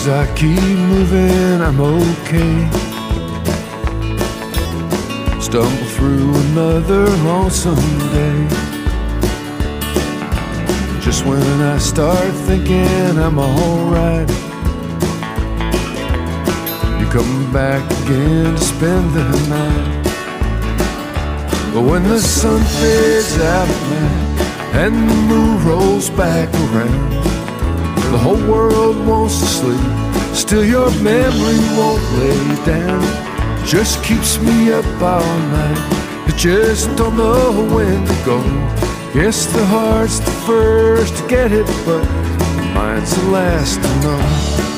I keep moving, I'm okay. Stumble through another lonesome day. Just when I start thinking I'm alright, you come back again to spend the night. But when the sun fades out at night and the moon rolls back around, the whole world wants to sleep, still your memory won't lay down. Just keeps me up all night, I just don't know when to go. Guess the heart's the first to get it, but the mind's the last to know.